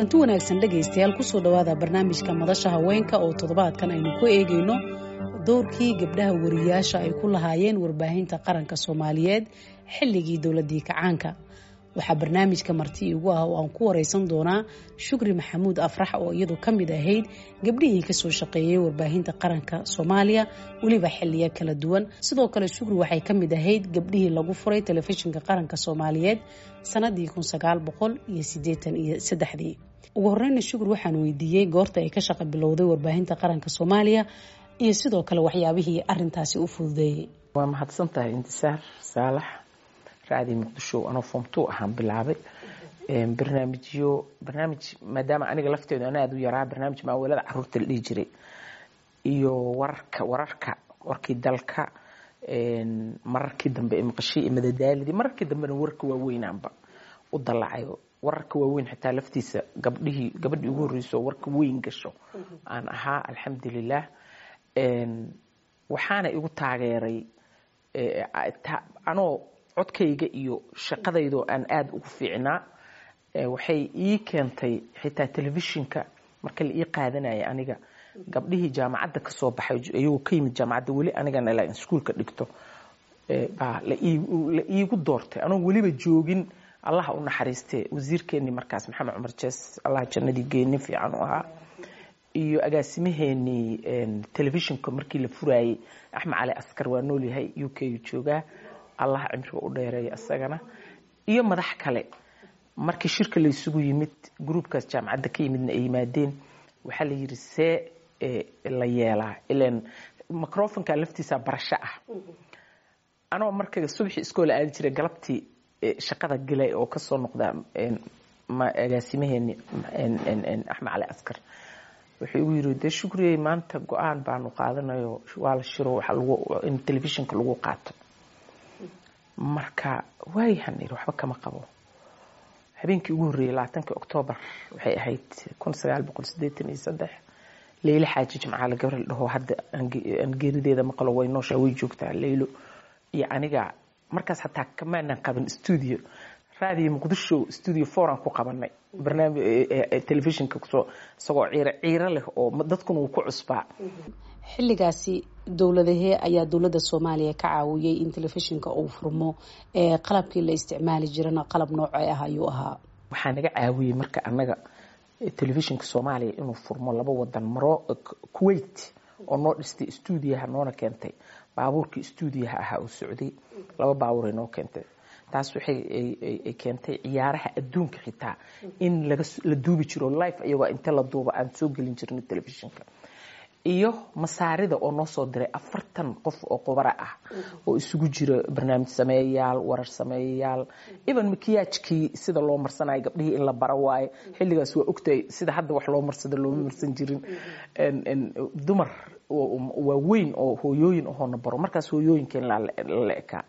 kulanti wanaagsan dhagaystayaal kusoo dhawaada barnaamijka madasha haweenka oo toddobaadkan aynu ku eegayno doorkii gabdhaha wariyaasha ay ku lahaayeen warbaahinta qaranka Soomaaliyeed xilligii dowladii kacaanka. waxaa barnaamijka marti igu ah oo aan ku wareysan doonaa Shukri Maxamuud Afrax oo iyadu kamid ahayd gabdhihii ka soo shaqeeyay warbaahinta qaranka Soomaaliya waliba xilliyo kala duwan. sidoo kale Shukri waxay kamid ahayd gabdhihii lagu furay telefishinka qaranka Soomaaliyeed sanadii 1983. ugu horreyn Shukri waxaan weydiiyay goorta ay ka shaqo bilowday warbaahinta qaranka Soomaaliya iyo sidoo kale waxyaabihii arintaasi u fududeeyay. waa mahadsantahay Intisaar Saalax raadi Muqdisho anoo form 2 ahaan bilaabay barnaamij maadaama aniga lafteedu aan aad u yaraa barnaamij maawalada caruurta la dhigi jiray iyo warkii dalka mararkii dambe maqashii madadaalidi mararkii dambe warka waaweynaanba u dalacayo wararka waaweyn xitaa laftiisa gabadhii ugu horreysay warka weyn gasho aan ahaa alxamdulillah waxaana igu taageeray anoo codkayga iyo shaqadaydo aan aad ugu fiicnaa waxay ii keentay xitaa telefishinka marka la ii qaadanaya aniga gabdhihii jaamacadda ka soo baxay ayuu ka yimid jaamacadda wali anigana ilaa iskuulka dhigto la iigu doortay anoo waliba joogin allah u naxariistay wasiirkeeni markaas maxamed cumar jees allah jannadii geeni fiican u ahaa iyo agaasimaheeni telefishinka markii la furayay axmed cali askar waa nool yahay UK joogaa allah cimriga u dheereeyo asagana iyo madax kale markii shirka la isugu yimid groupkaas jaamacadda ka yimidna ay yimaadeen waxaa la yiri see la yeelaa ileen microfonka laftiisa barasho ah anoo markii subaxii iskool aadi jiray galabtii shaqada galay oo ka soo noqda agaasimaheeni axmed cali askar wuxuu igu yiri de Shukri maanta go'aan baanu qaadanayo waa la shiro waxa lagu in telefishinka lagu qaato marka waayahan waxba kama qabo habeenkii ugu horreeyay 20 Oktoobar waxay ahayd 1983 Leila Xaaji Jimcaale gabar dhaho hadda aan geerideeda maqlo way nooshaa way joogtaa Leilo iyo aniga markaas hataa kamaana qaban studio raadi Muqdisho studio 4 aan ku qabanay barnaamij telefishinka isagoo ciira leh oo dadkuna uu ku cusbaa xilligaasi dawladahee ayaa dawladda Soomaaliya ka caawiyay in telefishinka uu furmo qalabkii la isticmaali jirana qalab noocay ah ayuu ahaa waxaa naga caawiyay marka anaga telefishinka Soomaaliya inuu furmo laba wadan Kuwait oo noo dhistay studio-ha noona keentay baabuurkii studio-ha ahaa oo socday laba baabuur ay noo keentay taas waxay keentay ciyaaraha adduunka xitaa in la duubi jiro live ayagoo inta la duuba aan soo gelin jirnay telefishinka iyo masaarida oo noo soo diray 40 qof oo qubara ah oo isugu jira barnaamij sameeyayaal warar sameeyayaal even makiyaajkii sida loo marsanayo gabdhihii in la baro waaye xilligaas waa ogtay sida hadda wax loo marsado loo marsan jirin dumar waa weyn oo hooyooyin oo na baro markaas hooyooyinkeen la eka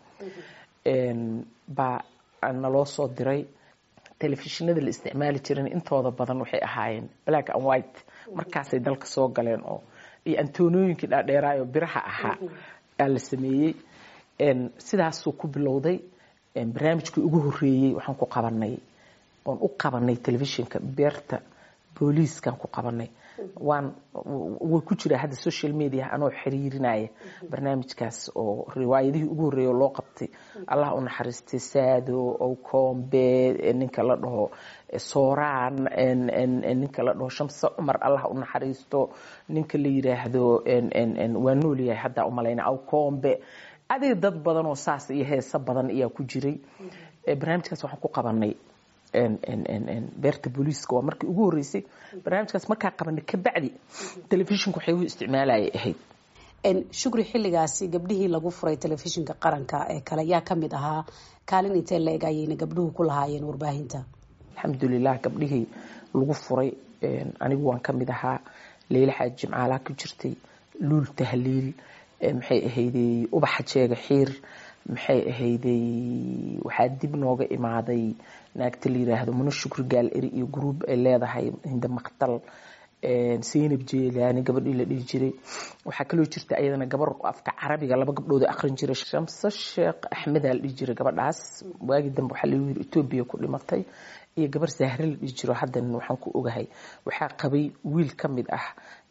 ba ana loo soo diray telefishinada la isticmaali jiray intooda badan waxay ahaayeen black and white markaasay dalka soo galeen oo iyo antoonooyinkii dhaadheeraayo biraha ahaa la sameeyay sidaas uu ku bilowday barnaamijkii ugu horreeyay waxaan ku qabanay telefishinka beerta booliiskan ku qabanay way ku jira hadda social media anoo xiriirinaya barnaamijkaas oo riwaayadihii ugu horreeyay loo qabtay allah u naxariistay Saado oo Kombe ninka la dhaho Sooraan ninka la dhaho Shamsa Umar allah u naxariisto ninka la yiraahdo waa nool yahay hadda u maleynaa oo Kombe adeeg dad badan oo saas iyo heesa badan ayaa ku jiray barnaamijkaas waxaan ku qabanay beerta booliiska waa markii ugu horreysay barnaamijkaas markaa qabanay ka bacdi telefishinku waxay u isticmaalayay ahayd Shukri xilligaasi gabdhihii lagu furay telefishinka qaranka ee kale yaa kamid ahaa kaalin intee la eegayeen gabdhuhu ku lahaayeen warbaahinta alxamdulillah gabdhihii lagu furay anigu waan kamid ahaa Leila Xaaji Jimcaale ku jirtay Luul Tahliil maxay ahayday ubaxa jeega xiir maxay ahayday waxaa dib nooga imaaday naagta la yiraahdo Mano Shukri Gaal Eri iyo group ay leedahay Hinda Maqtal Zeynab Jeelaani gabadhii la dhigi jiray waxaa kaloo jirta ayadana gabar afka carabiga laba gabdhood aqrin jiray Shamsa Sheekh Axmed la dhigi jiray gabadhaas waagi dambe waxa la yiri Ethiopia ku dhimatay iyo gabar Sahra la jiro haddana waxaan ku ogahay waxaa qabay wiil ka mid ah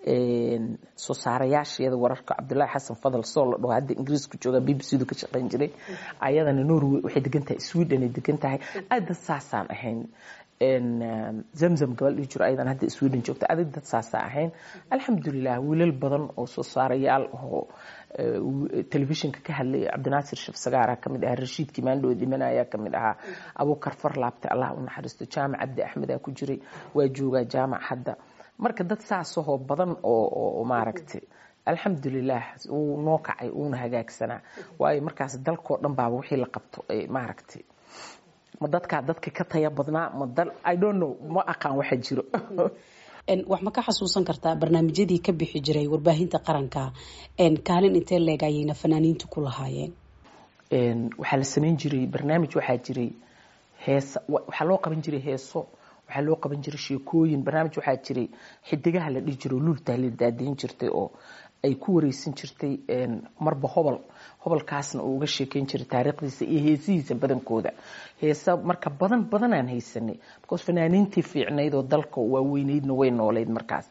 soo saarayaasheeda wararka Cabdullaahi Xasan Fadal soo la dhaho hadda Ingiriiska jooga BBC-du ka shaqayn jiray ayadana Norway waxay degan tahay Sweden ay degan tahay aad saasaan ahayn Zamzam gabal jiro aydan hadda Sweden joogta aad dad saasa ahayn alxamdulillah wiilal badan oo soo saarayaal oo telefishinka ka hadlay Cabdinaasir Shaf Sagaara kamid ah Rashiid Kimaandho dhimanaya kamid ah Abu Karfar laabta Allah u naxariisto Jaamac Abdi Axmed ku jiray waa jooga jaamac hadda marka dad saasoo badan oo maaragtay alxamdulillah uu noo kacay uuna hagaagsanaa waayo markaas dalkoo dhan baa wixii la qabto maaragtay ma dadka ka taya badnaa ma dal I don't know ma aqaan waxa jiro wax ma ka xasuusan kartaa barnaamijyadii ka bixi jiray warbaahinta qaranka kaalin intee leegayna fanaaniintu ku lahaayeen waxa la sameyn jiray barnaamij waxa jiray heesa waxa loo qaban jiray heeso waxa loo qaban jiray sheekooyin barnaamij waxa jiray xidigaha la dhigi jiray luulta la daadin jirtay oo ay ku wareysan jirtay marba hobalkaasna uu uga sheekeyn jiray taariikhdiisa iyo heesihiisa badankooda heesa marka badan aan haysanay because fanaaniintii fiicnayd oo dalka waaweynaydna way nooleed markaas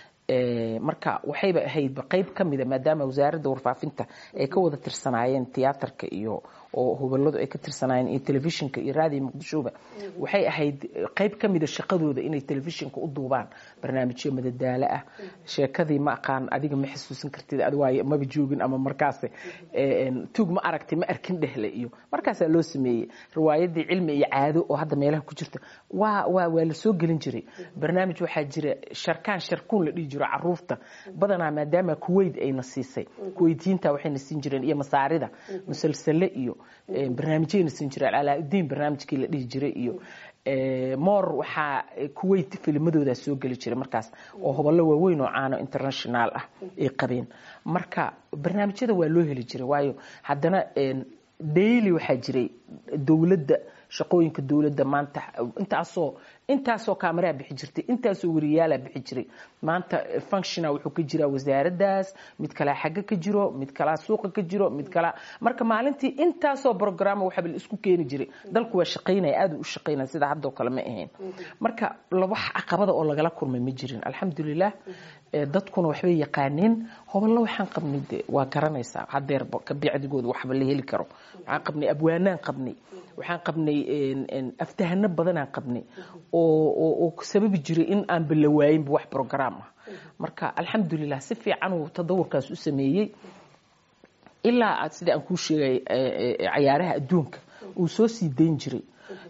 marka waxayba ahayd qayb kamida maadaama wasaaradda warfaafinta ay ka wada tirsanaayeen tiyaatarka iyo oo hubaladu ay ka tirsanaayeen iyo telefishinka iyo raadiyo Muqdishoba waxay ahayd qayb kamida shaqadooda inay telefishinka u duubaan barnaamijyo madadaalo ah sheekadii ma aqaan adiga ma xasuusan kartid ad waaye ma joogin ama markaas tuug ma aragtay ma arkin dhehle iyo markaas loo sameeyay riwaayadii cilmi iyo caado oo hadda meelaha ku jirta waa la soo gelin jiray barnaamij waxa jira sharkuun la dhigi jiray caruurta badanaa maadaama Kuwait ay nasiisay Kuwaitiinta waxay nasiin jireen iyo masaarida musalsale iyo barnaamijyada nasiin jiray Alaaddin barnaamijkii la dhigi jiray iyo moor waxa Kuwait filmadooda soo gali jiray markaas oo hobolo waaweyn oo caano international ah ay qabeen marka barnaamijyada waa loo heli jiray waayo haddana daily waxa jiray dawladda shaqooyinka dawladda maanta intaasoo kaamera bixi jirtay intaasoo wariyaal bixi jiray maanta functional wuxuu ka jiraa wasaaraddaas mid kala xagga ka jiro mid kala suuqa ka jiro mid kala marka maalintii intaasoo program waxa la isku keeni jiray dalku waa shaqeynay aad u shaqeynay sida hadda kale ma ahayn marka wax caqabada oo lagala kulmay ma jirin alxamdulillah dadkuna waxbay yaqaaneen hobolo waxaan qabnay waa garanaysaa hadeer ka biicdigooda waxba la heli karo waxaan qabnay abwaanaan qabnay waxaan qabnay aftahana badan aan qabnay oo sababi jiray in aan bilawayn wax program ah marka alxamdulillah si fiican uu tadawurkaas u sameeyay ilaa sida aan ku sheegay ciyaaraha adduunka uu soo sii deyn jiray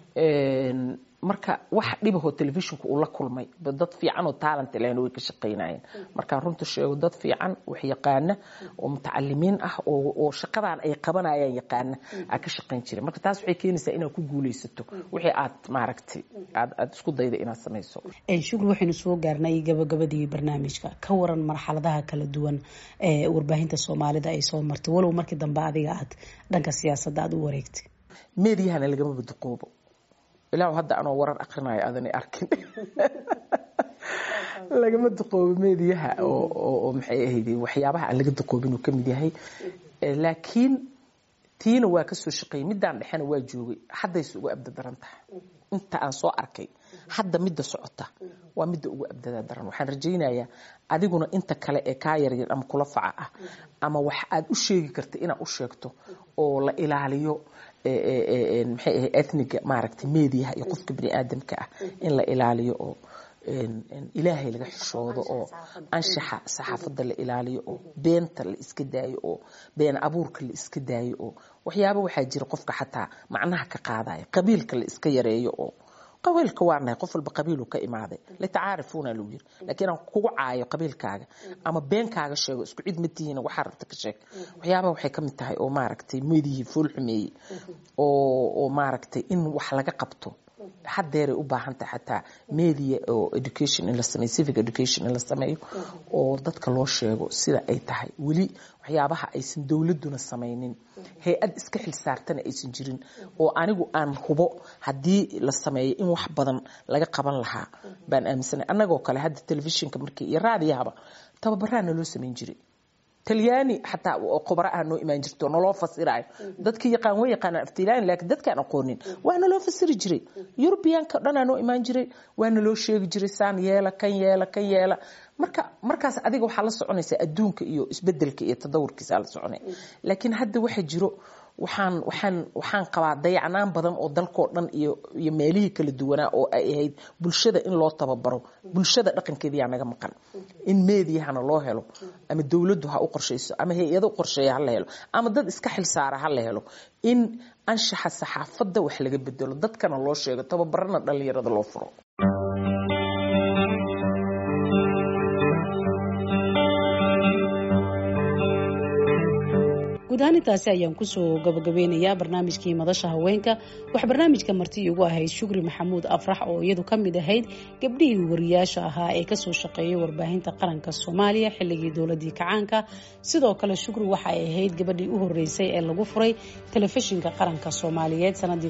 marka wax dhibaho telefishinku uu la kulmay dad fiican oo talent leh way ka shaqeynayeen marka runta sheego dad fiican wax yaqaana oo mutacallimiin ah oo shaqadan ay qabanayaan yaqaana ka shaqeyn jiray marka taas waxay keenaysaa inaad ku guuleysato wixii aad maaragtay aad isku daydo inaad sameeyso shukri waxaynu soo gaarnay gabagabadii barnaamijka ka waran marxaladaha kala duwan ee warbaahinta Soomaalida ay soo martay walow markii dambe adiga aad dhanka siyaasadda aad u wareegtay meediyahana lagama badqoobo ilaa hadda anoo warar aqrinayo aadan arkin lagama daqoobo meediyaha oo maxay ahayd waxyaabaha aan laga daqoobin uu kamid yahay laakiin tiina waa ka soo shaqeeyay midaan dhaxana waa joogay hadday ugu abda daran tahay inta aan soo arkay hadda midda socota waa midda ugu abdada daran waxaan rajaynayaa adiguna inta kale ee ka yar ama kula faca ah ama wax aad u sheegi karta inaad u sheegto oo la ilaaliyo maxay ahayd ethnic maaragtay meediyaha iyo qofka bini aadamka ah in la ilaaliyo oo ilaahay laga xishoodo oo anshaxa saxaafadda la ilaaliyo oo beenta la iska daayo oo been abuurka la iska daayo oo waxyaabo waxaa jira qofka xataa macnaha ka qaadaya qabiilka la iska yareeyo oo qabiilka waa nahay qof walba qabiilu ka imaaday la tacaarifuuna lagu yiri laakiin aan kugu caayo qabiilkaaga ama beenkaaga sheego isku cid ma tihiin waxa rabta ka sheeg waxyaabaha waxay kamid tahay oo maaragtay meediyii fool xumeeyay oo maaragtay in wax laga qabto hadeeray u baahan tahay xataa media oo education in la sameeyo civic education in la sameeyo oo dadka loo sheego sida ay tahay wali waxyaabaha aysan dawladuna sameeynin hay'ad iska xil saartana aysan jirin oo anigu aan hubo hadii la sameeyo in wax badan laga qaban lahaa baan aaminsanay annagoo kale hadda televisionka markii iyo raadiyahaba tababarana loo sameyn jiray talyaani xataa khubaro ah noo imaan jirto naloo fasirayo dadkii yaqaan way yaqaanaan aftilaani laakiin dadkaan aqoonin waa naloo fasiri jiray Europeanka dhanaa noo imaan jiray waa naloo sheegi jiray saan yeela kan yeela markaas adiga waxaa la soconaysaa adduunka iyo isbedelka iyo tadawurkiisa la soconay laakiin hadda waxa jiro waxaan qabaa dayacnaan badan oo dalkoo dhan iyo meelihii kala duwanaa oo ay ahayd bulshada in loo tababaro bulshada dhaqankeedii naga maqan in meediyahana loo helo ama dawladdu ha u qorshayso ama hay'ado u qorsheeya ha la helo ama dad iska xil saara ha la helo in anshaxa saxaafadda wax laga bedelo dadkana loo sheego tababarana dhalinyarada loo furo. gudaanitaasi ayaan kusoo gabagabeynayaa barnaamijkii madasha haweenka wax barnaamijka marti igu ahayd Shukri Maxamuud Afrax oo iyadu ka mid ahayd gabdhihii wariyaasha ahaa ee kasoo shaqeeyay warbaahinta qaranka Soomaaliya xilligii dawladii kacaanka sidoo kale Shukri waxa ay ahayd gabadhii u horeysay ee lagu furay telefishinka qaranka Soomaaliyeed sanadii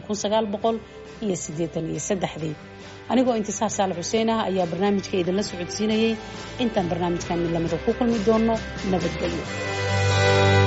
1983 anigoo Intisaar Saalax Xuseen ah ayaa barnaamijka idinla socodsiinayay intaan barnaamijkan mid lamid ku kulmi doono nabadgelyo.